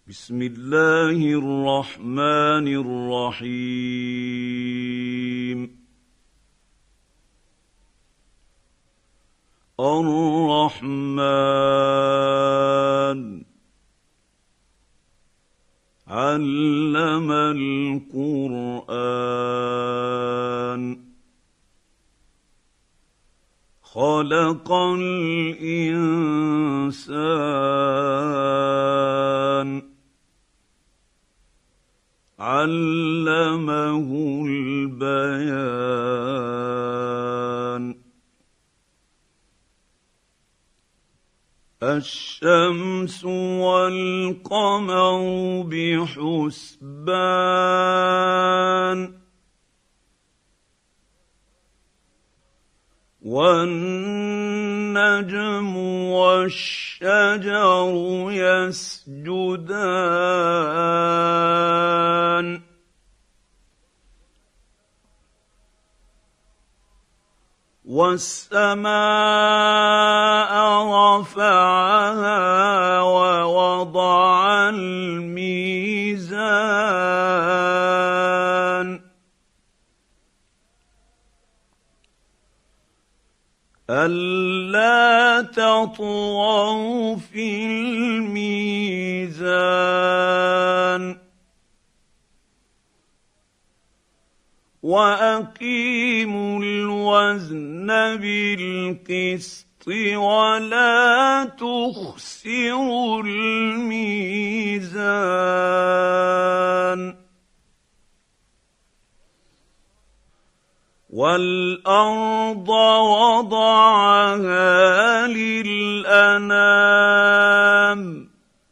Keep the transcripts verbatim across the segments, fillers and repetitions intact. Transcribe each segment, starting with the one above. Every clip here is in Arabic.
بسم الله الرحمن الرحيم الرحمن علم القرآن خلق الإنسان علمه البيان الشمس والقمر بحسبان والنجم والشجر يسجدان والسماء رفعها ووضع الميزان ألا تطغوا في الميزان وأقيموا الوزن بالقسط ولا تخسروا الميزان والأرض وضعها للأنام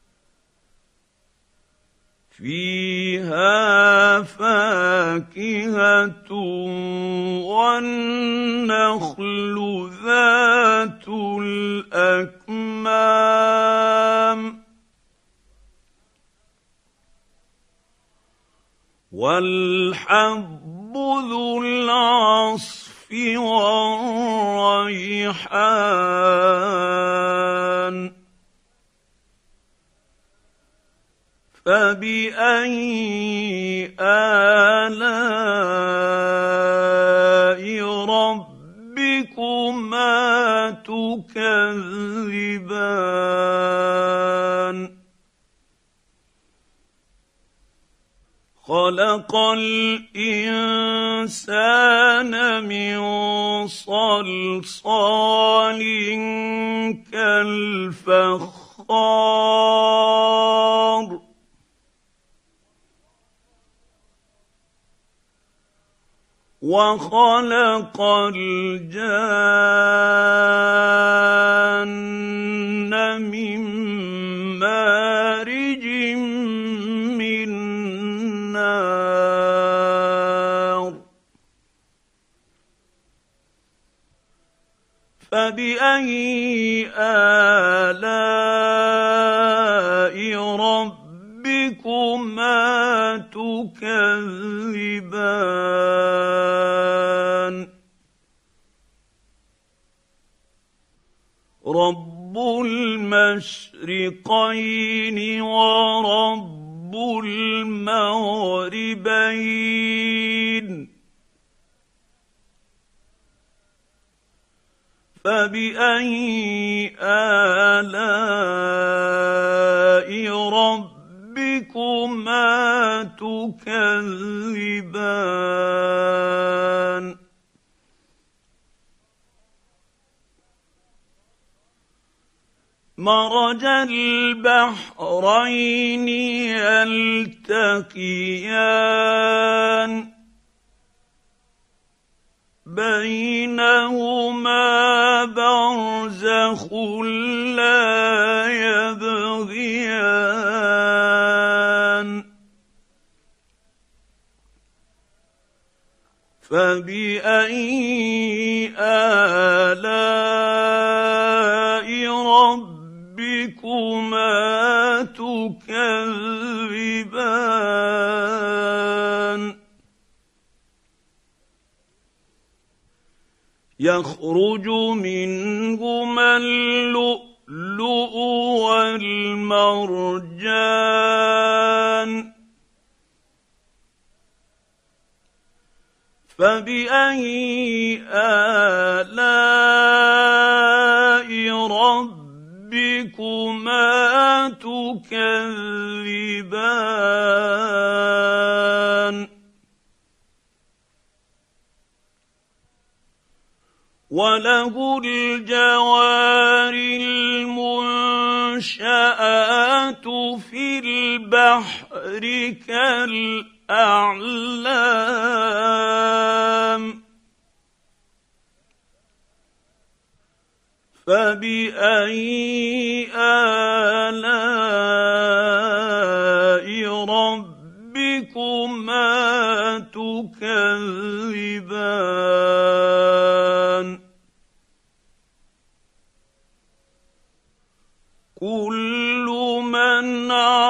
فيها فاكهة والنخل ذات الأكمام والحب ذو العصف والريحان فبأي آلاء ربكما تكذبان خلق الإنسان من صلصال كالفخار وخلق الجان من مارج من نار فبأي آلاء ربكما تكذبان رب المشرقين ورب المغربين فبأي آلاء ربكما تكذبان مرج البحرين يلتقيان بينهما برزخ لا يبغيان فبأي آلاء ربكما تكذبان يخرج منهما اللؤلؤ والمرجان فبأي آلاء ربكما تكذبان وله الجوار المنشآت في البحر كالأعلام فبأي آلاء ربكما تكذبان كل من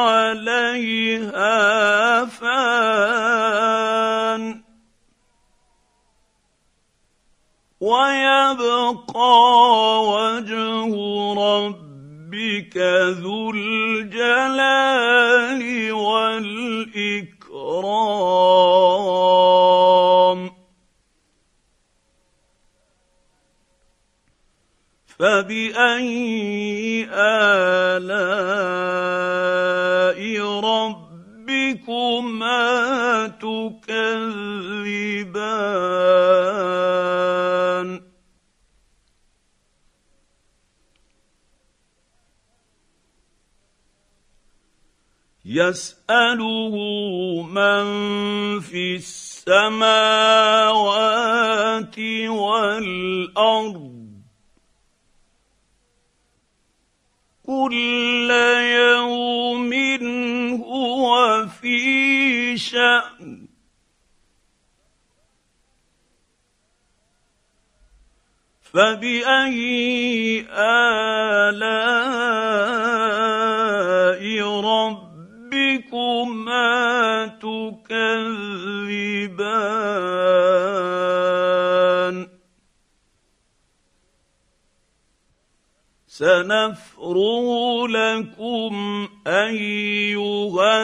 عليها فان ويبقى وجه ربك ذو الجلال والإكرام فبأي آلاء ربكما تكذبان يسأله من في السماوات والأرض كل يوم هو في شأن فبأي آلاء ربكما تكذبان سنفرغ لكم أيها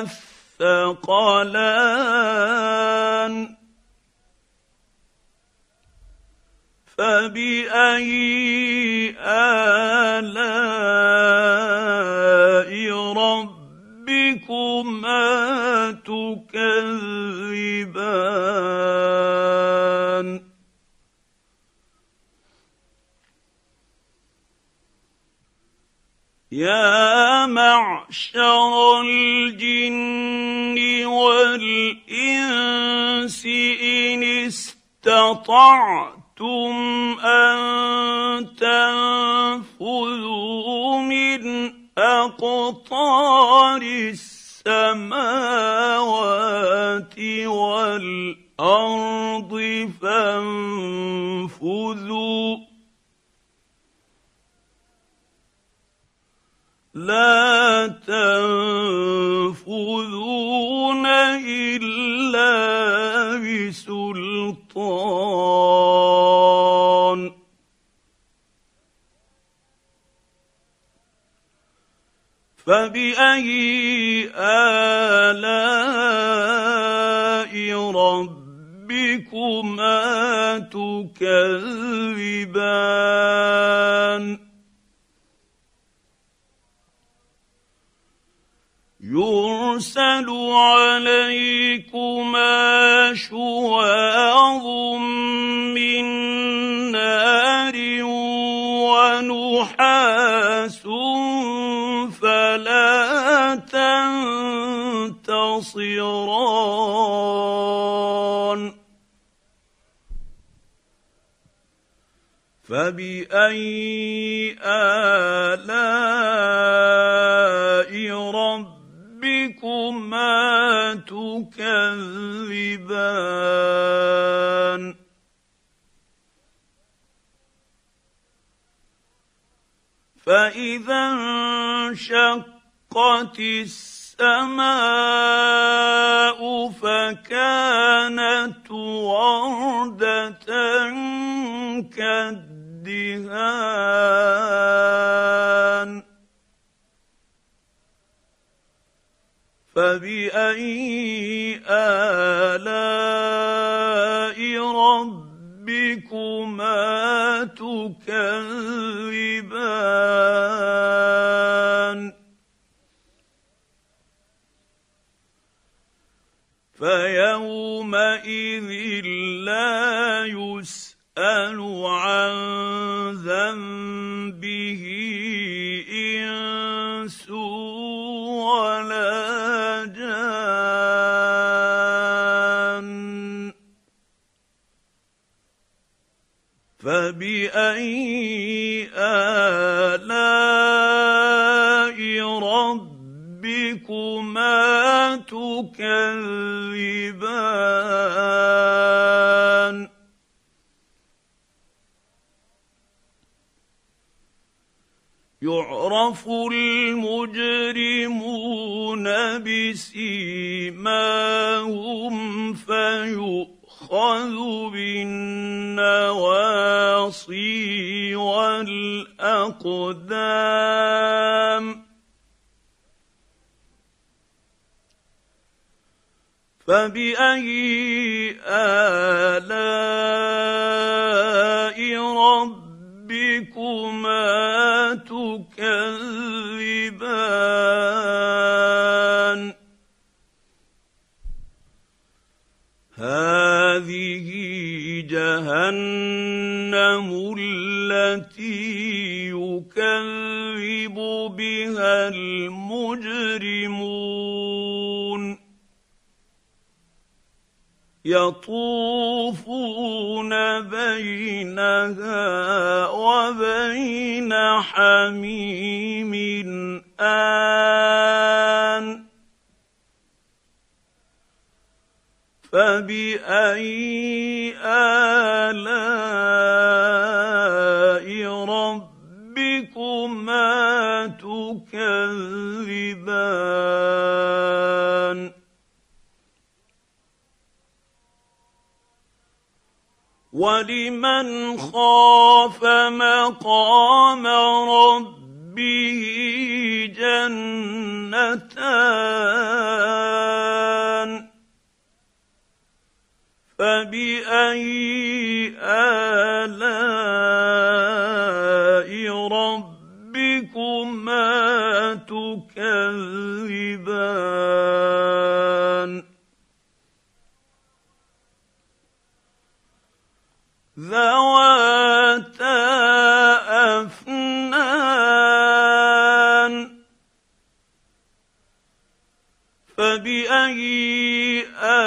الثقلان فبأي آلاء ربكما تكذبان يا معشر الجن والإنس إن استطعتم أن تنفذوا من أقطار السماوات والأرض فانفذوا لا تنفذون إلا بسلطان فبأي آلاء ربكما تكذبان يرسل عليكما شواظ من نار ونحاس فلا تنتصران فبأي آلاء ربكما تكذبان فإذا انشقت السماء فكانت وردة كالدهان دهان فبأي آلاء ربكما تكذبان فيومئذ لا يسأل عن ذنبه إنس ولا جان فبأي آلاء ربكما تكذبان يعرف المجرمون بسيماهم فيؤخذ بالنواصي والأقدام فبأي آلاء ربكما تكذبان هذه جهنم التي يكذب بها المجرمون يطوفون بينها وبين حميم آن فبأي آلاء ربكما تكذبان ولمن خاف مقام ربه جنتان فبأي آلاء ربكما تكذبان ذواتا أفنان فبأي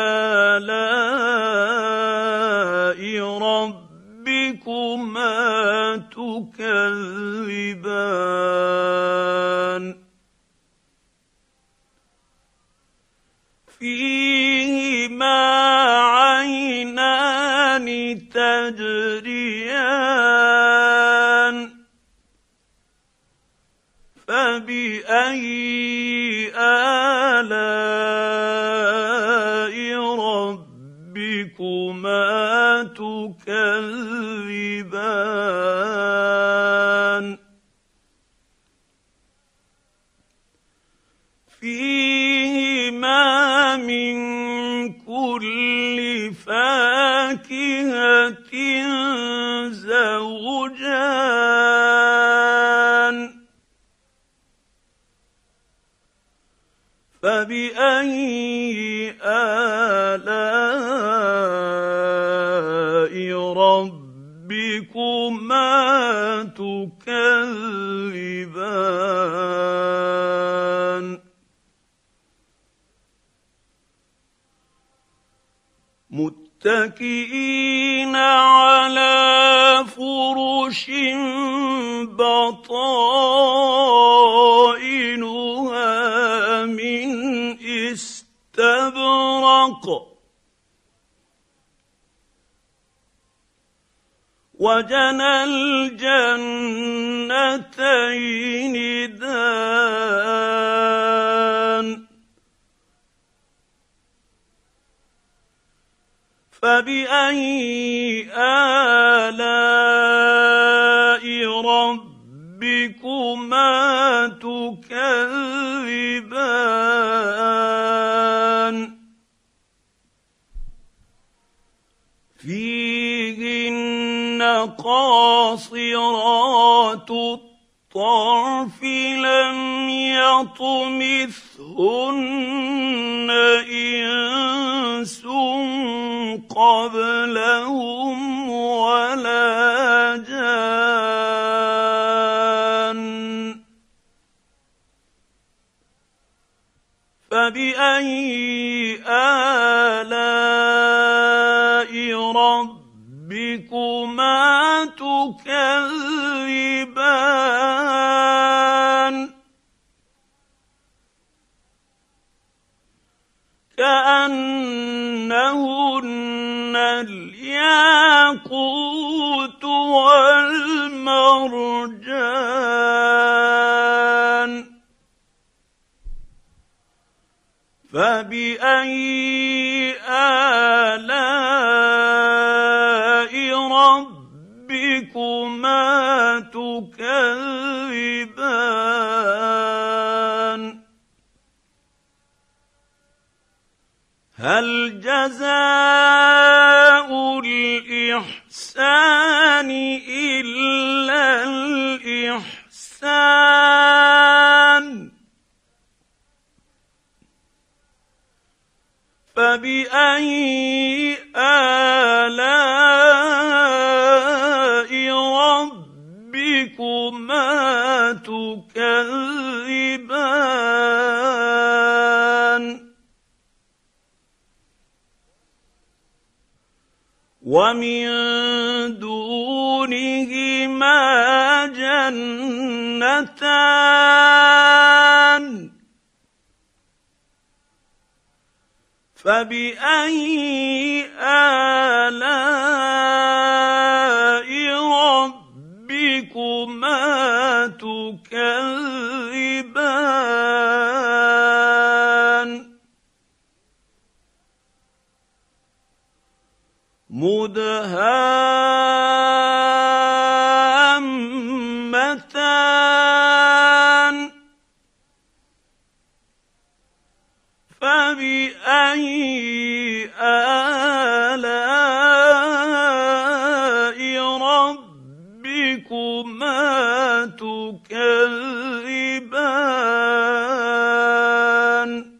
آلاء ربكما تكذبان فيهما عينان تجريان فبأي آلاء ربكما تكذبان فيهما من كل فاكهة زوجان فبأي آلاء ربكما تكذبان متكئين على فرش بطائنها من استبرق وجنى الجنتين دان فبأي آلاء ربكما تكذبان فيهن قاصرات الطرف لم يطمثهن إنس قبلهم ولا جان فبأي آلاء ربكما تكذبان كأنهن الياقوت والمرجان فبأي آلاء ربكما تكذبان هل جزاء الإحسان إلا الإحسان فبأي آلاء ربكما تكذبان ومن دونهما جنتان فبأي آلاء ربكما تكذبان مدهامتان فبأي آلاء ربكما تكذبان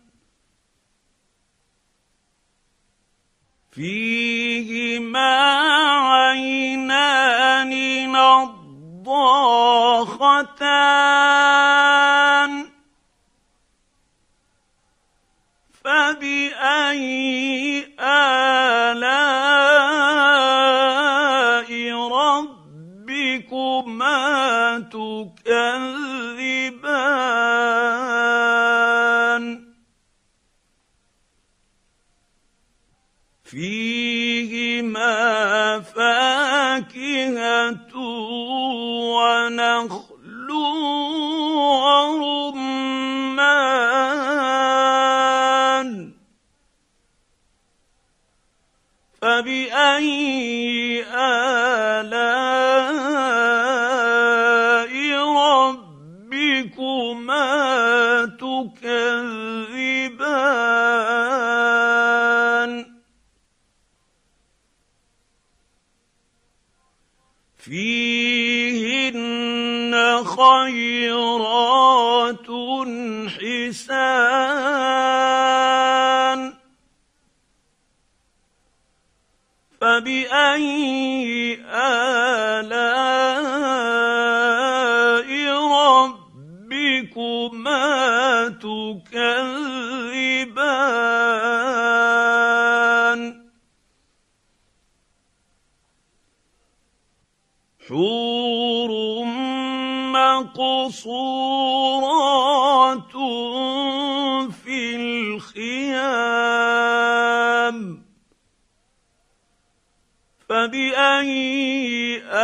فيهما عينان نضاختان فبأي آلاء ربكما تكذبان فيهما فاكهة ونخل ورمان فبأي آلاء ربكما تكذبان فيهن خيرات حسان فبأي آلاء ربكما تكذبان حور مقصورات في الخيام فبأي